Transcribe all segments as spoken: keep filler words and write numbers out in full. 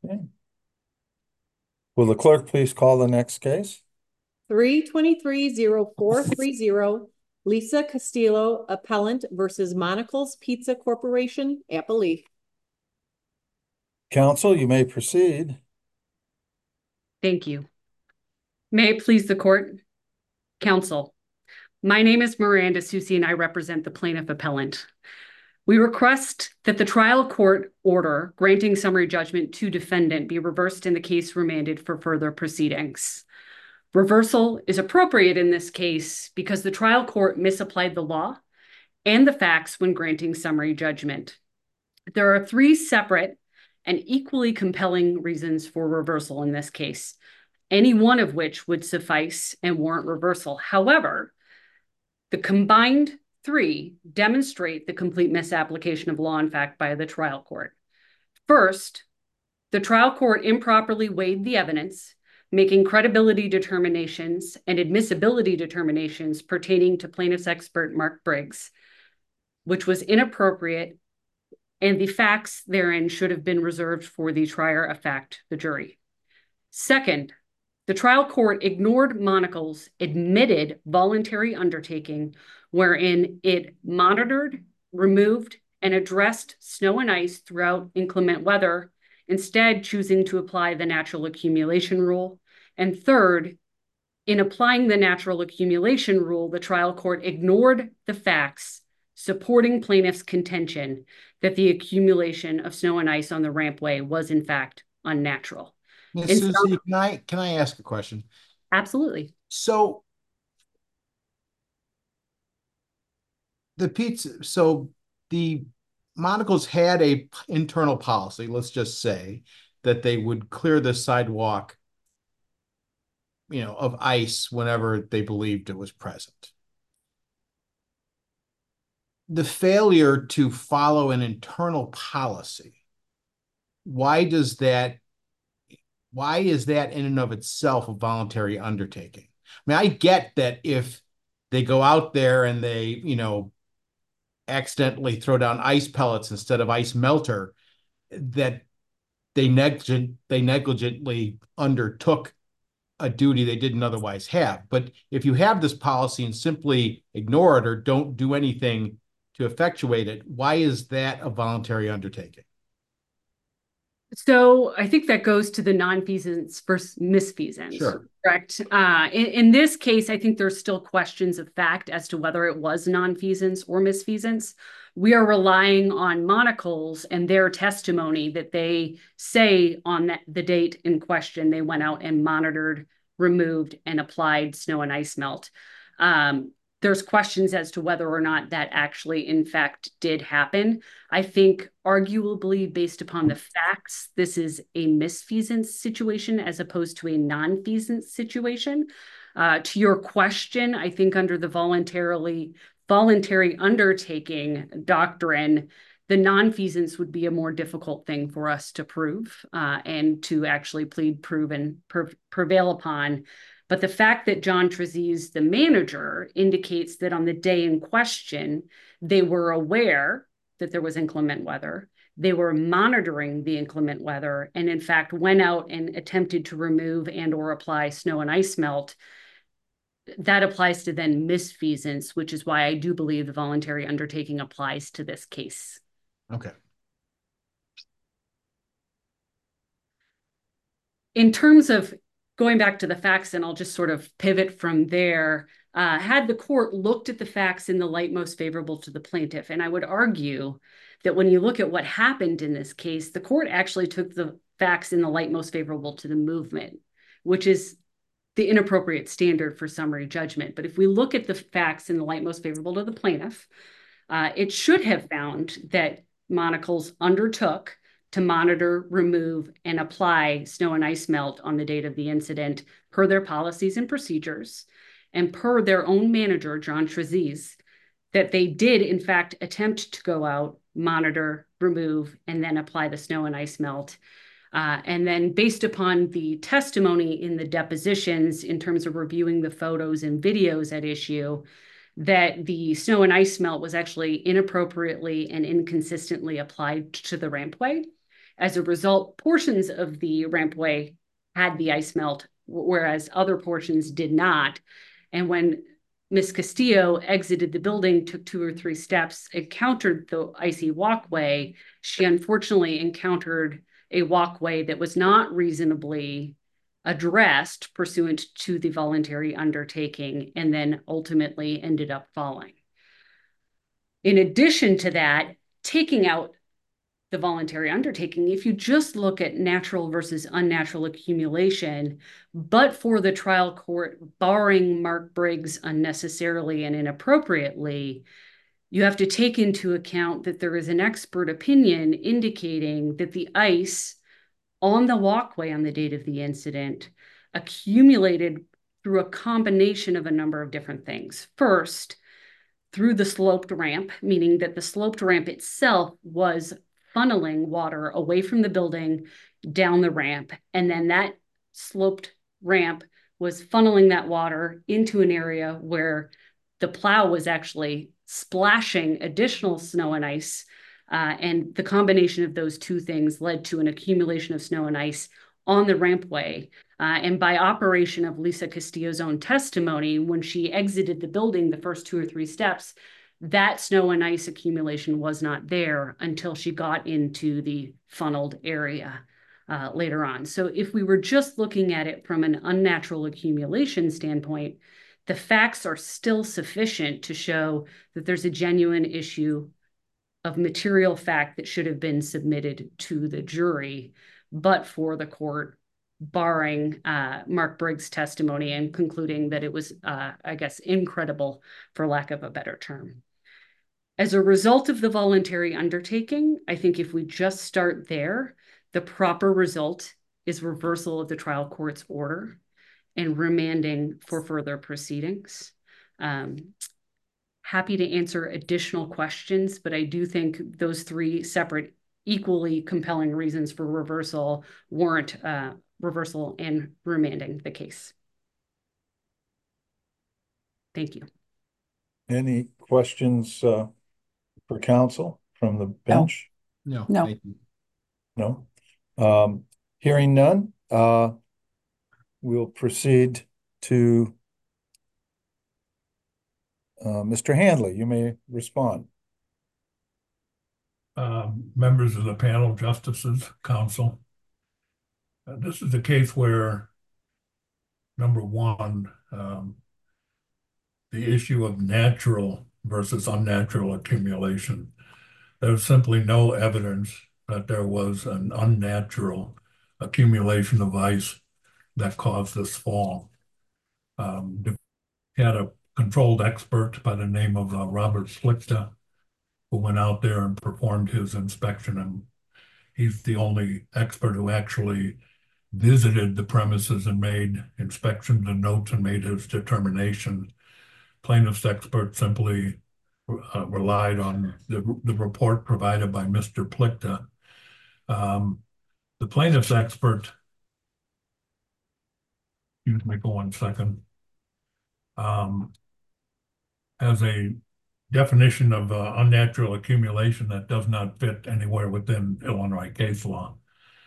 Okay. Will the clerk please call the next case? three twenty-three zero four three zero, Lisa Castillo, appellant versus Monocle's Pizza Corporation, appellee. Counsel, you may proceed. Thank you. May it please the court, counsel. My name is Miranda Susi and I represent the plaintiff appellant. We request that the trial court order granting summary judgment to defendant be reversed and the case remanded for further proceedings. Reversal is appropriate in this case because the trial court misapplied the law and the facts when granting summary judgment. There are three separate and equally compelling reasons for reversal in this case, any one of which would suffice and warrant reversal. However, the combined three demonstrate the complete misapplication of law and fact by the trial court. First, the trial court improperly weighed the evidence, making credibility determinations and admissibility determinations pertaining to plaintiff's expert Mark Briggs, which was inappropriate, and the facts therein should have been reserved for the trier of fact, the jury. Second, the trial court ignored Monocle's admitted voluntary undertaking wherein it monitored, removed, and addressed snow and ice throughout inclement weather, instead choosing to apply the natural accumulation rule. And third, in applying the natural accumulation rule, the trial court ignored the facts supporting plaintiff's contention that the accumulation of snow and ice on the rampway was in fact unnatural. Miz Susi, can I can I ask a question? Absolutely. So the pizza, so the Monocle's had a internal policy, let's just say, that they would clear the sidewalk, you know, of ice whenever they believed it was present. The failure to follow an internal policy, why does that Why is that in and of itself a voluntary undertaking? I mean, I get that if they go out there and they, you know, accidentally throw down ice pellets instead of ice melter, that they negligent they negligently undertook a duty they didn't otherwise have. But if you have this policy and simply ignore it or don't do anything to effectuate it, why is that a voluntary undertaking? So I think that goes to the nonfeasance versus misfeasance, Sure. Correct? Uh, in, in this case, I think there's still questions of fact as to whether it was nonfeasance or misfeasance. We are relying on Monocle's and their testimony that they say on that, the date in question, they went out and monitored, removed, and applied snow and ice melt. Um, There's questions as to whether or not that actually, in fact, did happen. I think arguably based upon the facts, this is a misfeasance situation as opposed to a nonfeasance situation. Uh, to your question, I think under the voluntarily voluntary undertaking doctrine, the nonfeasance would be a more difficult thing for us to prove uh, and to actually plead, prove, and pre prevail upon. But the fact that John Trezise, the manager, indicates that on the day in question, they were aware that there was inclement weather. They were monitoring the inclement weather and in fact went out and attempted to remove and or apply snow and ice melt. That applies to then misfeasance, which is why I do believe the voluntary undertaking applies to this case. Okay. In terms of going back to the facts, and I'll just sort of pivot from there, uh, had the court looked at the facts in the light most favorable to the plaintiff, and I would argue that when you look at what happened in this case, the court actually took the facts in the light most favorable to the movement, which is the inappropriate standard for summary judgment. But if we look at the facts in the light most favorable to the plaintiff, uh, it should have found that Monocle's undertook to monitor, remove, and apply snow and ice melt on the date of the incident per their policies and procedures, and per their own manager, John Trezise, that they did in fact attempt to go out, monitor, remove, and then apply the snow and ice melt. Uh, and then based upon the testimony in the depositions in terms of reviewing the photos and videos at issue, that the snow and ice melt was actually inappropriately and inconsistently applied to the rampway. As a result, portions of the rampway had the ice melt, whereas other portions did not. And when Miz Castillo exited the building, took two or three steps, encountered the icy walkway, she unfortunately encountered a walkway that was not reasonably addressed pursuant to the voluntary undertaking, and then ultimately ended up falling. In addition to that, taking out the voluntary undertaking, if you just look at natural versus unnatural accumulation, but for the trial court barring Mark Briggs unnecessarily and inappropriately, you have to take into account that there is an expert opinion indicating that the ice on the walkway on the date of the incident accumulated through a combination of a number of different things. First, through the sloped ramp, meaning that the sloped ramp itself was funneling water away from the building down the ramp. And then that sloped ramp was funneling that water into an area where the plow was actually splashing additional snow and ice. Uh, and the combination of those two things led to an accumulation of snow and ice on the rampway. Uh, and by operation of Lisa Castillo's own testimony, when she exited the building, the first two or three steps, that snow and ice accumulation was not there until she got into the funneled area uh, later on. So if we were just looking at it from an unnatural accumulation standpoint, the facts are still sufficient to show that there's a genuine issue of material fact that should have been submitted to the jury, but for the court barring uh, Mark Briggs' testimony and concluding that it was, uh, I guess, incredible, for lack of a better term. As a result of the voluntary undertaking, I think if we just start there, the proper result is reversal of the trial court's order and remanding for further proceedings. Um, happy to answer additional questions, but I do think those three separate, equally compelling reasons for reversal warrant uh, reversal and remanding the case. Thank you. Any questions uh, for counsel from the bench? No. No. thank you. No. Um, hearing none, uh, we'll proceed to uh, Mister Handley. You may respond. Um, members of the panel, justices, counsel. Uh, this is a case where, number one, um, the issue of natural versus unnatural accumulation. There's simply no evidence that there was an unnatural accumulation of ice that caused this fall. Um, he had a controlled expert by the name of uh, Robert Plichta, who went out there and performed his inspection, and he's the only expert who actually visited the premises and made inspections and notes and made his determination. Plaintiff's expert simply uh, relied on the, the report provided by Mister Plichta. Um, the plaintiff's expert, excuse me for one second, um, has a definition of uh, unnatural accumulation that does not fit anywhere within Illinois case law.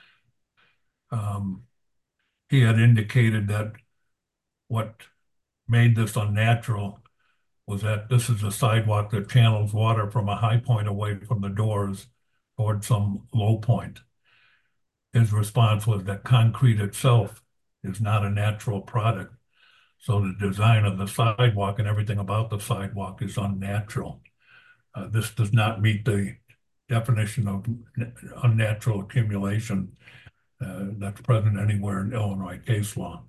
Um, he had indicated that what made this unnatural was that this is a sidewalk that channels water from a high point away from the doors toward some low point. His response was that concrete itself is not a natural product. So the design of the sidewalk and everything about the sidewalk is unnatural. Uh, this does not meet the definition of unnatural accumulation uh, that's present anywhere in Illinois case law.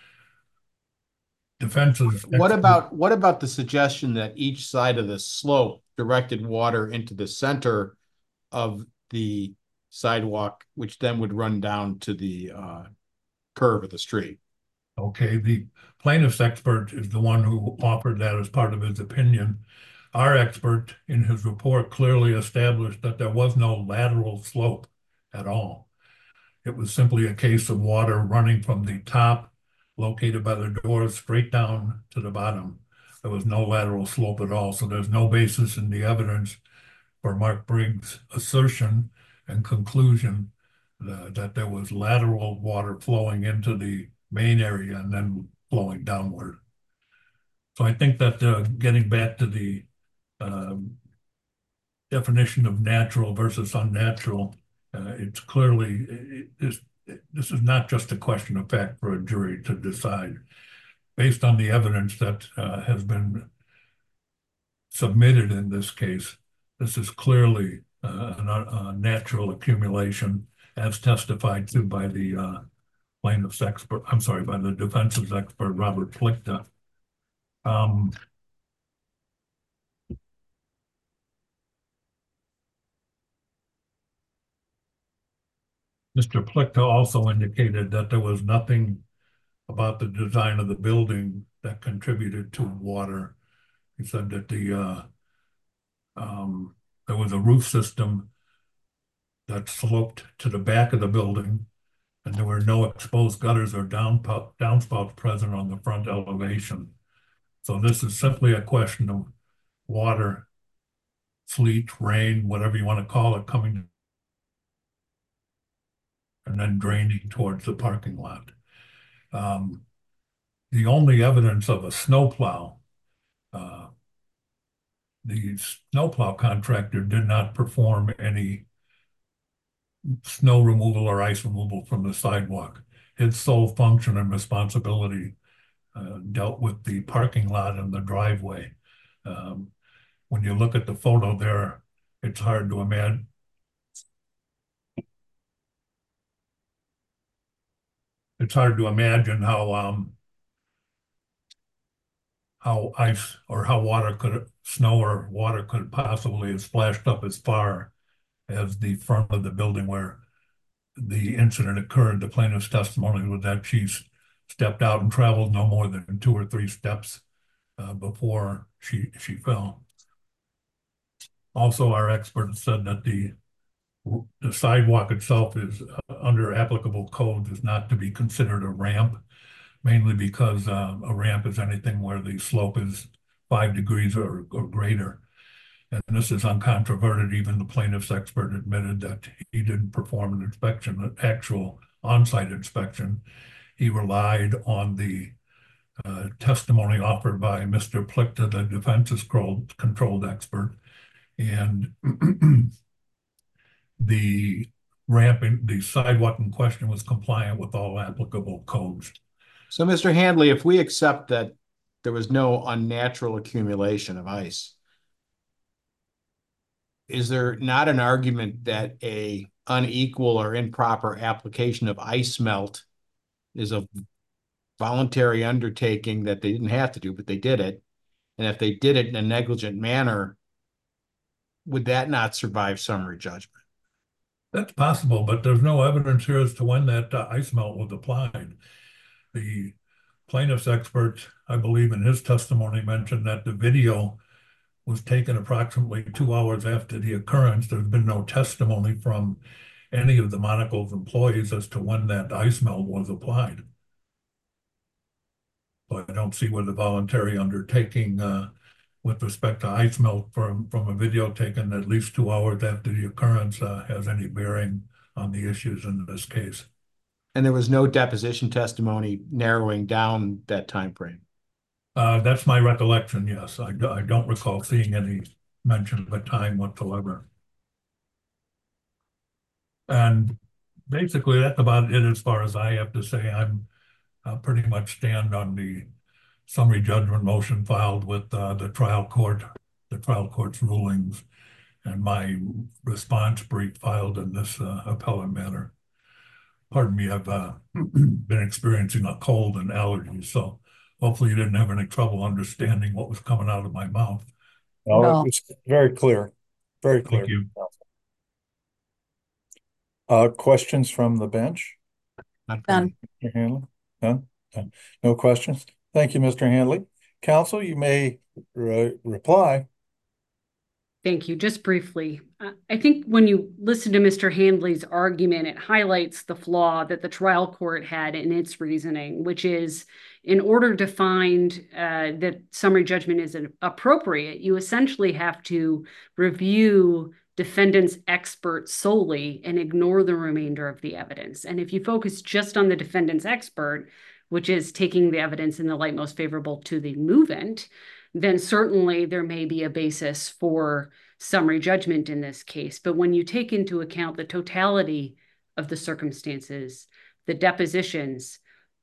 Defenses. What about what about the suggestion that each side of the slope directed water into the center of the sidewalk, which then would run down to the uh, curve of the street? Okay, the plaintiff's expert is the one who offered that as part of his opinion. Our expert in his report clearly established that there was no lateral slope at all. It was simply a case of water running from the top, located by the doors, straight down to the bottom. There was no lateral slope at all, so there's no basis in the evidence for Mark Briggs' assertion and conclusion uh, that there was lateral water flowing into the main area and then flowing downward. So I think that uh, getting back to the um, definition of natural versus unnatural, uh, it's clearly, it, it, it, this is not just a question of fact for a jury to decide. Based on the evidence that uh, has been submitted in this case, this is clearly uh, a, a natural accumulation as testified to by the uh, plaintiff's expert, I'm sorry, by the defense's expert, Robert Plichta. Um, Mister Plichta also indicated that there was nothing about the design of the building that contributed to water. He said that the uh, um, there was a roof system that sloped to the back of the building, and there were no exposed gutters or downspouts downspouts present on the front elevation. So this is simply a question of water, sleet, rain, whatever you want to call it, coming and then draining towards the parking lot. Um, the only evidence of a snowplow, uh, the snowplow contractor did not perform any snow removal or ice removal from the sidewalk. His sole function and responsibility uh, dealt with the parking lot and the driveway. Um, when you look at the photo there, it's hard to imagine. It's hard to imagine how um, how ice or how water could, snow or water could possibly have splashed up as far as the front of the building where the incident occurred. The plaintiff's testimony was that she stepped out and traveled no more than two or three steps uh, before she she fell. Also, our expert said that the the sidewalk itself is uh, under applicable codes is not to be considered a ramp, mainly because uh, a ramp is anything where the slope is five degrees or, or greater. And this is uncontroverted. Even the plaintiff's expert admitted that he didn't perform an inspection, an actual on-site inspection. He relied on the uh, testimony offered by Mister Plichta, the defense's controlled, controlled expert. And the ramp, in, the sidewalk in question was compliant with all applicable codes. So, Mister Handley, if we accept that there was no unnatural accumulation of ice, is there not an argument that a unequal or improper application of ice melt is a voluntary undertaking that they didn't have to do, but they did it? And if they did it in a negligent manner, would that not survive summary judgment? That's possible, but there's no evidence here as to when that uh, ice melt was applied. The plaintiff's expert, I believe in his testimony, mentioned that the video was taken approximately two hours after the occurrence. There's been no testimony from any of the Monocle's employees as to when that ice melt was applied. So I don't see where the voluntary undertaking uh, with respect to ice melt from, from a video taken at least two hours after the occurrence uh, has any bearing on the issues in this case. And there was no deposition testimony narrowing down that time frame? Uh, that's my recollection, yes. I, I don't recall seeing any mention of a time whatsoever. And basically, that's about it as far as I have to say. I'm uh, pretty much stand on the summary judgment motion filed with uh, the trial court, the trial court's rulings, and my response brief filed in this uh, appellate matter. Pardon me, I've uh, been experiencing a cold and allergies, so hopefully you didn't have any trouble understanding what was coming out of my mouth. No, No. it was very clear, very clear. Thank you. Uh, questions from the bench? None. Mister Handley? None? None. No questions? Thank you, Mister Handley. Counsel, you may re reply. Thank you. Just briefly, uh, I think when you listen to Mister Handley's argument, it highlights the flaw that the trial court had in its reasoning, which is in order to find uh, that summary judgment is appropriate, you essentially have to review defendant's expert solely and ignore the remainder of the evidence. And if you focus just on the defendant's expert, which is taking the evidence in the light most favorable to the movement, then certainly there may be a basis for summary judgment in this case. But when you take into account the totality of the circumstances, the depositions,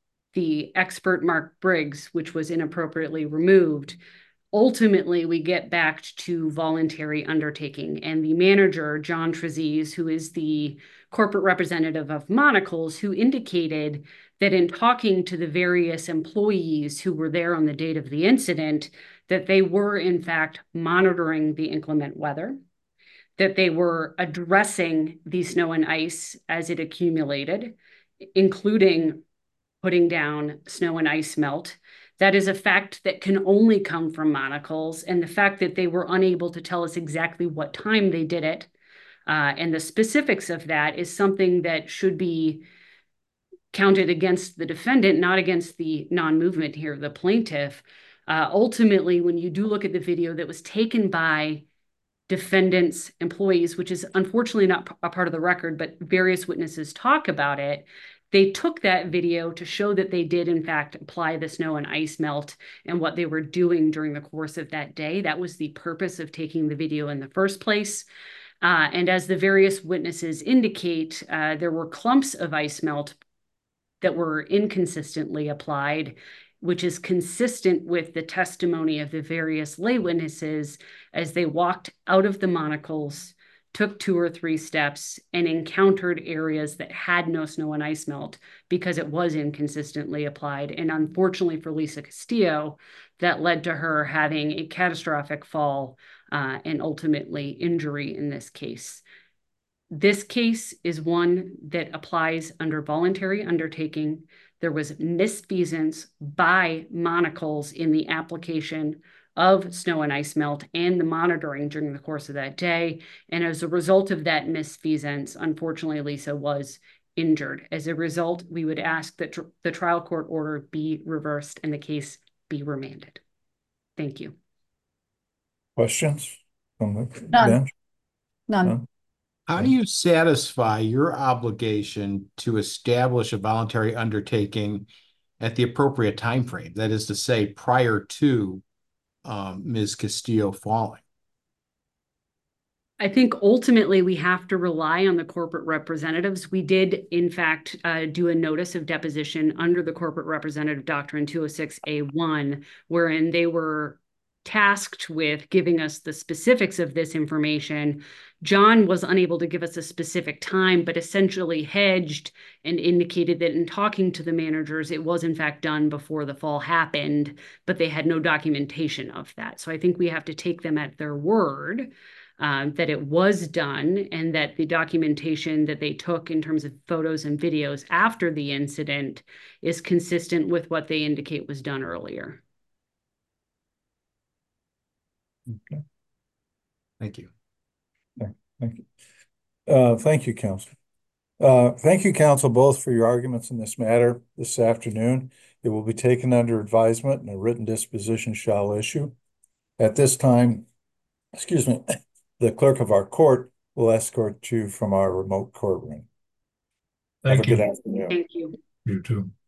the expert Mark Briggs, which was inappropriately removed, ultimately we get back to voluntary undertaking. And the manager, John Trezise, who is the corporate representative of Monocle's, who indicated that in talking to the various employees who were there on the date of the incident, that they were in fact monitoring the inclement weather, that they were addressing the snow and ice as it accumulated, including putting down snow and ice melt. That is a fact that can only come from Monocle's, and the fact that they were unable to tell us exactly what time they did it, uh, and the specifics of that is something that should be counted against the defendant, not against the non-movement here, the plaintiff. Uh, ultimately, when you do look at the video that was taken by defendant's employees, which is unfortunately not a part of the record, but various witnesses talk about it, they took that video to show that they did, in fact, apply the snow and ice melt and what they were doing during the course of that day. That was the purpose of taking the video in the first place. Uh, and as the various witnesses indicate, uh, there were clumps of ice melt that were inconsistently applied, which is consistent with the testimony of the various lay witnesses as they walked out of the Monocle's, took two or three steps, and encountered areas that had no snow and ice melt because it was inconsistently applied. And unfortunately for Lisa Castillo, that led to her having a catastrophic fall uh, and ultimately injury in this case. This case is one that applies under voluntary undertaking. There was misfeasance by Monocle's in the application of snow and ice melt and the monitoring during the course of that day. And as a result of that misfeasance, unfortunately, Lisa was injured. As a result, we would ask that tr the trial court order be reversed and the case be remanded. Thank you. Questions from the None. bench? None. None? How do you satisfy your obligation to establish a voluntary undertaking at the appropriate time frame? That is to say, prior to um, Miz Castillo falling. I think ultimately we have to rely on the corporate representatives. We did, in fact, uh, do a notice of deposition under the corporate representative doctrine two oh six A one, wherein they were tasked with giving us the specifics of this information. John was unable to give us a specific time, but essentially hedged and indicated that in talking to the managers, it was in fact done before the fall happened, but they had no documentation of that. So I think we have to take them at their word um, that it was done, and that the documentation that they took in terms of photos and videos after the incident is consistent with what they indicate was done earlier. Okay. Thank you. Thank you. Uh, thank you, counsel. Uh, thank you, counsel, both for your arguments in this matter this afternoon. It will be taken under advisement and a written disposition shall issue. At this time, excuse me, the clerk of our court will escort you from our remote courtroom. Thank Have a you. good afternoon. Thank you. You too.